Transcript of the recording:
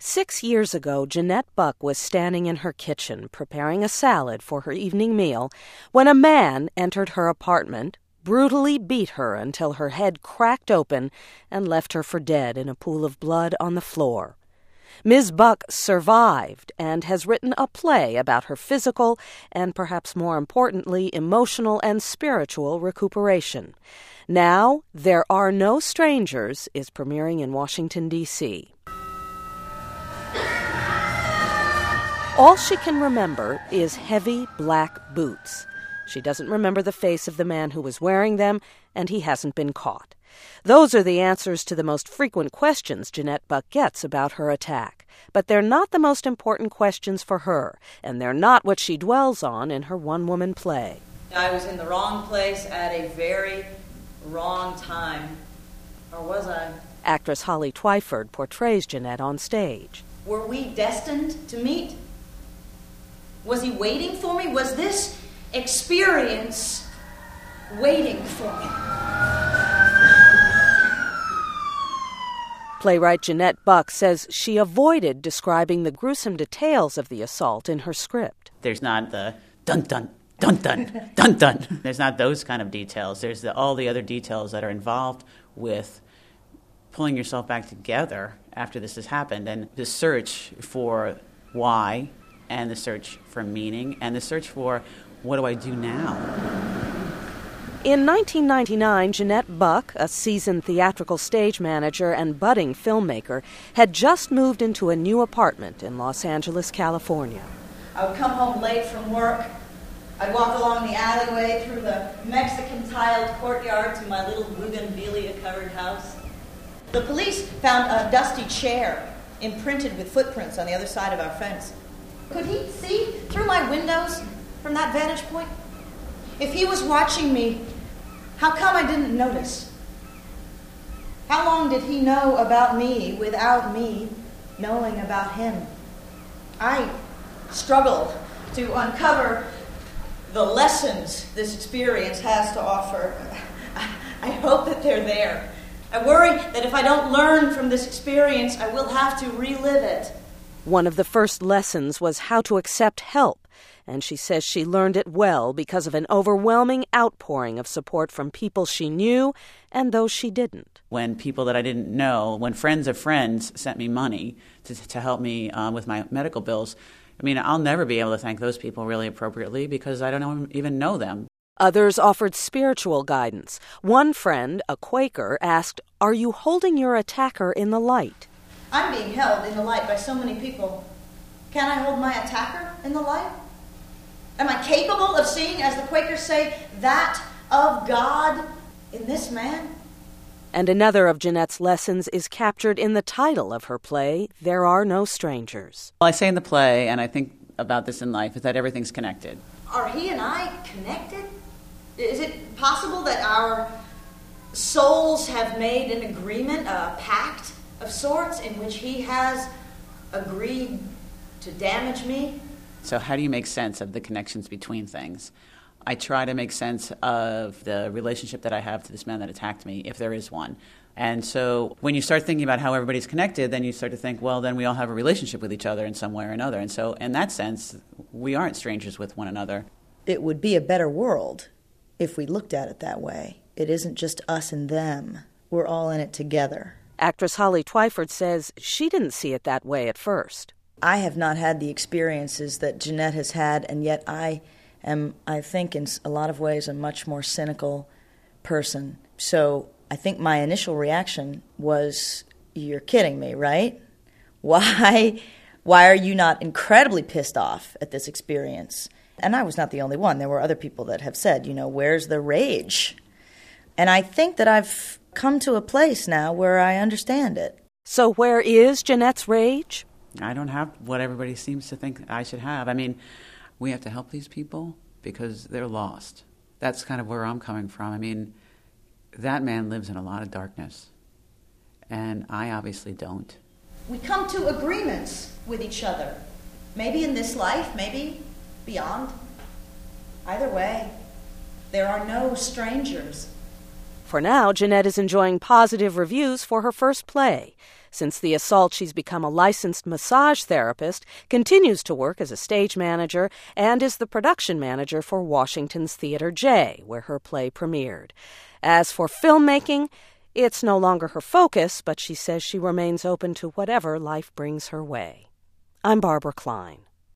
6 years ago, Jeanette Buck was standing in her kitchen preparing a salad for her evening meal when a man entered her apartment, brutally beat her until her head cracked open and left her for dead in a pool of blood on the floor. Ms. Buck survived and has written a play about her physical and, perhaps more importantly, emotional and spiritual recuperation. Now, There Are No Strangers is premiering in Washington, D.C. All she can remember is heavy black boots. She doesn't remember the face of the man who was wearing them, and he hasn't been caught. Those are the answers to the most frequent questions Jeanette Buck gets about her attack. But they're not the most important questions for her, and they're not what she dwells on in her one-woman play. I was in the wrong place at a very wrong time. Or was I? Actress Holly Twyford portrays Jeanette on stage. Were we destined to meet? Was he waiting for me? Was this experience waiting for me? Playwright Jeanette Buck says she avoided describing the gruesome details of the assault in her script. There's not the dun-dun, dun-dun, dun-dun. There's not those kind of details. There's all the other details that are involved with pulling yourself back together after this has happened, and the search for why, and the search for meaning, and the search for what do I do now? In 1999, Jeanette Buck, a seasoned theatrical stage manager and budding filmmaker, had just moved into a new apartment in Los Angeles, California. I would come home late from work. I'd walk along the alleyway through the Mexican-tiled courtyard to my little bougainvillea-covered house. The police found a dusty chair imprinted with footprints on the other side of our fence. Could he see through my windows from that vantage point? If he was watching me, how come I didn't notice? How long did he know about me without me knowing about him? I struggle to uncover the lessons this experience has to offer. I hope that they're there. I worry that if I don't learn from this experience, I will have to relive it. One of the first lessons was how to accept help, and she says she learned it well because of an overwhelming outpouring of support from people she knew and those she didn't. When people that I didn't know, when friends of friends sent me money to help me with my medical bills, I mean, I'll never be able to thank those people really appropriately because I don't even know them. Others offered spiritual guidance. One friend, a Quaker, asked, "Are you holding your attacker in the light?" I'm being held in the light by so many people. Can I hold my attacker in the light? Am I capable of seeing, as the Quakers say, that of God in this man? And another of Jeanette's lessons is captured in the title of her play, There Are No Strangers. Well, I say in the play, and I think about this in life, is that everything's connected. Are he and I connected? Is it possible that our souls have made an agreement, a pact of sorts, in which he has agreed to damage me? So how do you make sense of the connections between things? I try to make sense of the relationship that I have to this man that attacked me, if there is one. And so when you start thinking about how everybody's connected, then you start to think, well, then we all have a relationship with each other in some way or another. And so in that sense, we aren't strangers with one another. It would be a better world if we looked at it that way. It isn't just us and them. We're all in it together. Actress Holly Twyford says she didn't see it that way at first. I have not had the experiences that Jeanette has had, and yet I think, in a lot of ways, a much more cynical person. So I think my initial reaction was, you're kidding me, right? Why are you not incredibly pissed off at this experience? And I was not the only one. There were other people that have said, where's the rage? And I think that I've come to a place now where I understand it. So where is Jeanette's rage? I don't have what everybody seems to think I should have. I mean, we have to help these people because they're lost. That's kind of where I'm coming from. I mean, that man lives in a lot of darkness, and I obviously don't. We come to agreements with each other. Maybe in this life, maybe beyond. Either way, there are no strangers. For now, Jeanette is enjoying positive reviews for her first play. Since the assault, she's become a licensed massage therapist, continues to work as a stage manager, and is the production manager for Washington's Theater J, where her play premiered. As for filmmaking, it's no longer her focus, but she says she remains open to whatever life brings her way. I'm Barbara Klein.